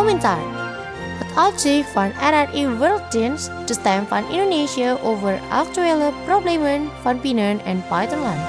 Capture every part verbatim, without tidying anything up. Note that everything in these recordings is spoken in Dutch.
Commentaar. Het uitzicht van R R I Worlddienst, de stem van Indonesië over actuele problemen van binnen- en buitenland.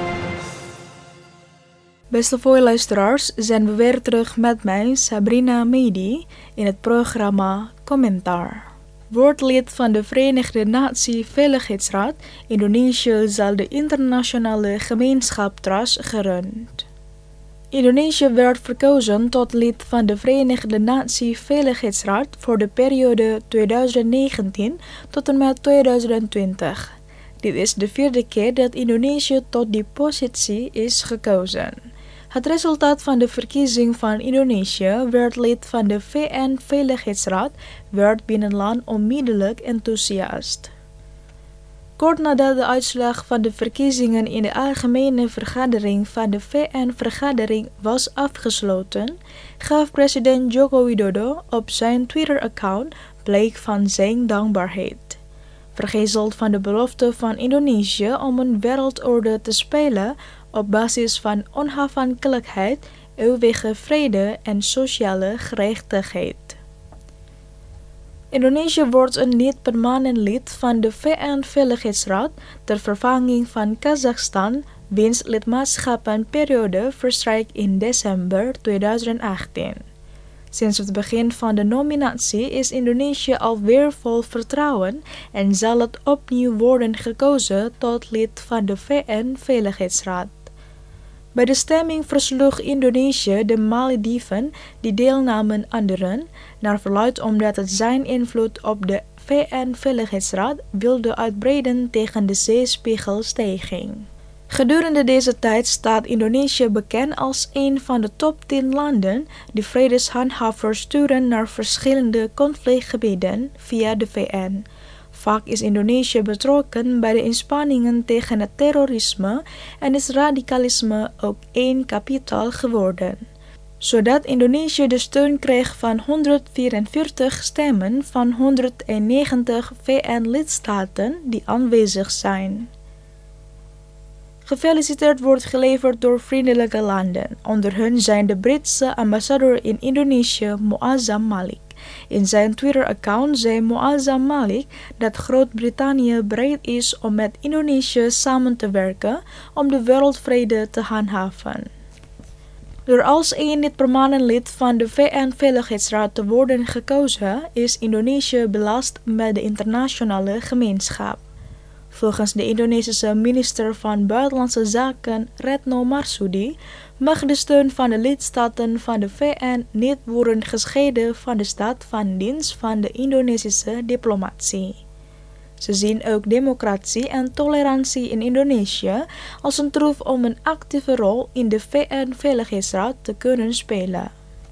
Beste luisteraars, zijn we weer terug met mij, Sabrina Mehdi, in het programma Commentaar. Woordlid van de Verenigde Naties Veiligheidsraad, Indonesië zal de internationale gemeenschap Trust gerund. Indonesië werd verkozen tot lid van de Verenigde Naties Veiligheidsraad voor de periode twintig negentien tot en met twintig twintig. Dit is de vierde keer dat Indonesië tot die positie is gekozen. Het resultaat van de verkiezing van Indonesië werd lid van de V N-veiligheidsraad werd binnenland onmiddellijk enthousiast. Kort nadat de uitslag van de verkiezingen in de algemene vergadering van de V N-vergadering was afgesloten, gaf president Joko Widodo op zijn Twitter-account blijk van zijn dankbaarheid. Vergezeld van de belofte van Indonesië om een wereldorde te spelen op basis van onafhankelijkheid, eeuwige vrede en sociale gerechtigheid. Indonesië wordt een niet-permanent lid van de V N-veiligheidsraad ter vervanging van Kazachstan, wiens lidmaatschappenperiode verstrijkt in december twintig achttien. Sinds het begin van de nominatie is Indonesië alweer vol vertrouwen en zal het opnieuw worden gekozen tot lid van de V N-veiligheidsraad. Bij de stemming versloeg Indonesië de Malediven, die deelnamen aan de run, naar verluidt omdat het zijn invloed op de V N-veiligheidsraad wilde uitbreiden tegen de zeespiegelstijging. Gedurende deze tijd staat Indonesië bekend als een van de top tien landen die vredeshandhavers sturen naar verschillende conflictgebieden via de V N. Vaak is Indonesië betrokken bij de inspanningen tegen het terrorisme en is radicalisme ook één kapitaal geworden. Zodat Indonesië de steun kreeg van honderdvierenveertig stemmen van honderdnegentig V N-lidstaten die aanwezig zijn. Gefeliciteerd wordt geleverd door vriendelijke landen. Onder hen zijn de Britse ambassadeur in Indonesië, Moazzam Malik. In zijn Twitter-account zei Moazzam Malik dat Groot-Brittannië bereid is om met Indonesië samen te werken om de wereldvrede te handhaven. Door als één niet-permanent lid van de V N-veiligheidsraad te worden gekozen, is Indonesië belast met de internationale gemeenschap. Volgens de Indonesische minister van Buitenlandse Zaken Retno Marsudi mag de steun van de lidstaten van de V N niet worden gescheiden van de staat van dienst van de Indonesische diplomatie. Ze zien ook democratie en tolerantie in Indonesië als een troef om een actieve rol in de V N-veiligheidsraad te kunnen spelen.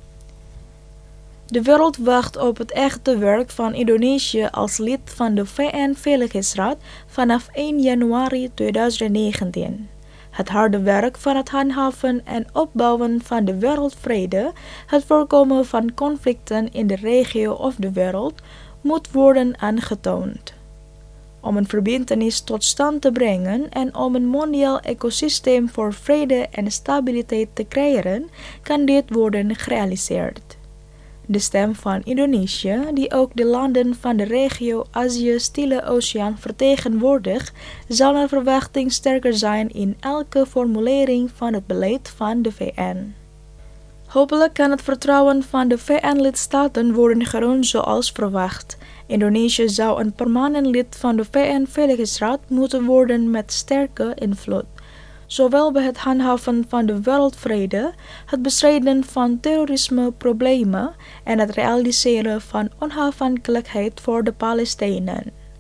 De wereld wacht op het echte werk van Indonesië als lid van de V N-veiligheidsraad vanaf één januari twintig negentien. Het harde werk van het handhaven en opbouwen van de wereldvrede, het voorkomen van conflicten in de regio of de wereld, moet worden aangetoond. Om een verbintenis tot stand te brengen en om een mondiaal ecosysteem voor vrede en stabiliteit te creëren, kan dit worden gerealiseerd. De stem van Indonesië, die ook de landen van de regio Azië-Stille Oceaan vertegenwoordigt, zal naar verwachting sterker zijn in elke formulering van het beleid van de V N. Hopelijk kan het vertrouwen van de V N-lidstaten worden gerund zoals verwacht. Indonesië zou een permanent lid van de V N-veiligheidsraad moeten worden met sterke invloed, zowel bij het handhaven van de wereldvrede, het bestrijden van terrorismeproblemen en het realiseren van onafhankelijkheid voor de Palestijnen.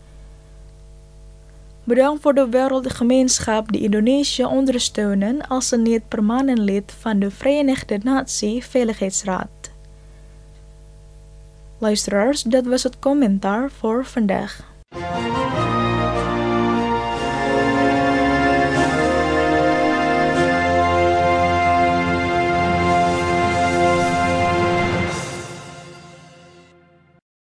Bedankt voor de wereldgemeenschap die Indonesië ondersteunen als een niet-permanent lid van de Verenigde Naties Veiligheidsraad. Luisteraars, dat was het commentaar voor vandaag.